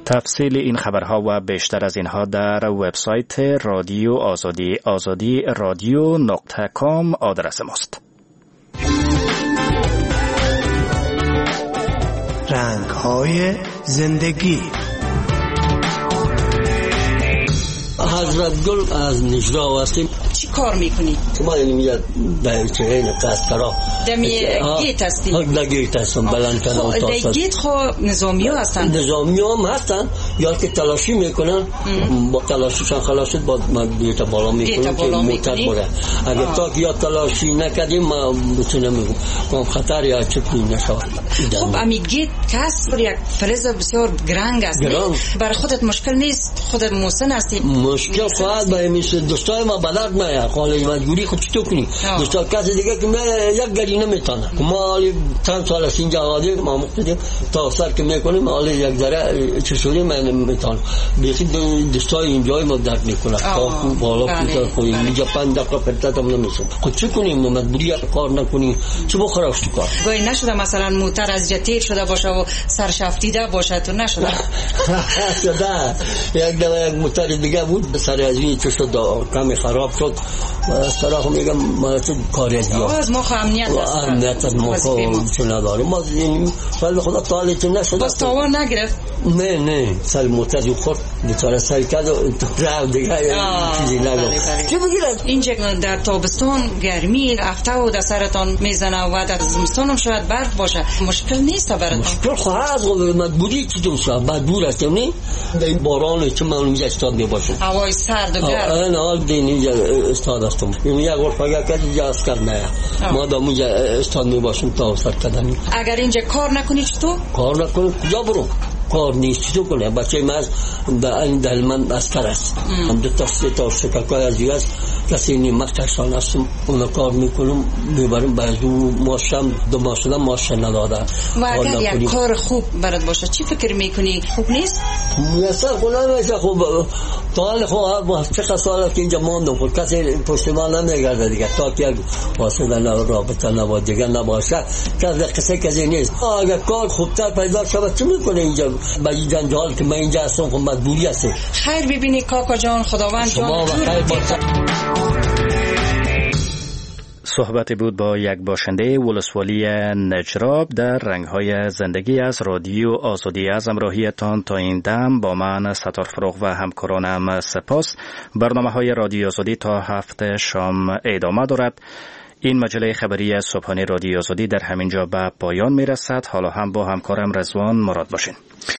تفصیل این خبرها و بیشتر از اینها در وبسایت رادیو آزادی azadi.radio.com آدرس ماست. رنگ‌های زندگی. حضرت گل از نجرا هستیم. چی کار میکنی؟ ما اینجا در چهین قصدکارا دمی گیت هستی؟ در گیت هستم بلند کنم در گیت خو نظامی ها هستن؟ نظامی هم هستن یا که تلاشی میکنن با تلاشیشان خلاص شد با من گیت بالا میکنم که موتر بره. اگر تا که یا تلاشی نکردیم ما بتونم میگم خطر یا چه کنیم نشود. خب امی گیت کسب یک فلز بسیار گرنگ است. برای خودت مشکل نیست؟ خودت محسن هستی؟ مشکل خواهد باید مثل دوستای ما بلد نه خالی مجبوری خود چطور کنی دوستا کسی دیگه که یک گری نمیتانه ما حالی چند سال است اینجا آده ما مختدیم تا سر که میکنیم حالی یک ذره چشوری من نمیتانه بیخی دوستای اینجای ما درد میکنه تا خوب بالا پیتر کنیم اینجا 5 دقیقه پرتت هم نمیشون خود چه کنیم مجبوری کار نکنیم چه بخوراش تو کار گوی نشده مثلا موتر از جتیر شده باشه و سرشفتیده باشه تو نشده شده یک دفعه یک موتر دیگه بود سر از این چه شد کمی خراب شد و از طرف میگم ما کاری از دیگه از ما امنیت هست امنیت از ما چون نداریم ما فعلا خدا تعالی چون نشد بس تاوان نگرفت نه سر موتر خورد بیچاره سر کرد و رفت دیگه چیزی نگفت چه بگیرد اینجا در تابستان گرمی هفته و در سرتان میزنه و در زمستان هم شاید برف باشه مشکل نیست براتون مشکل خواهد مجبوری چیزون شد بعد دور هستیم نه در باران چه من اینجا استاد میباشم هوای سرد و گرم نه حال دین اینجا استاد هستم یک غرفه کرد اینجا اسکر نه ما در اینجا استاد میباشم تا سر کدمی اگر اینجا کار نکنی چطور؟ کار نکنی کجا برو کار نیست چطور کنه بچه من در من اسکر است هم دو تا شکرکای از دیگه است کسی نیمک سال هستم اونا کار میکنم میبرم بعضو ماشم دو ماشدم ماشه نداده و اگر یک کار خوب برات باشه چی فکر میکنی؟ خوب نیست؟ مثلا خدا میشه خوب تا حال خوب چقدر سال که اینجا ماندم خود کسی پشتیبان نمیگرده دیگه تا که واسه رابطه نباد دیگه نباشه کسی کسی نیست اگر کار خوبتر پیدا شود چی میکنه اینجا با این جنجال که من اینجا هستم خب مجبوری هستم خیر ببینی کاکا جان خداوند جان صحبتی بود با یک باشنده ولسوالی نجراب در رنگ‌های زندگی از رادیو آزادی. از همراهیتان تا این دم با من ستار فروغ و همکارانم سپاس. برنامه‌های رادیو آزادی تا 7 شام ادامه دارد. این مجله خبری صبحانه رادیو آزادی در همینجا به پایان میرسد. حالا هم با همکارم رضوان مراد باشین.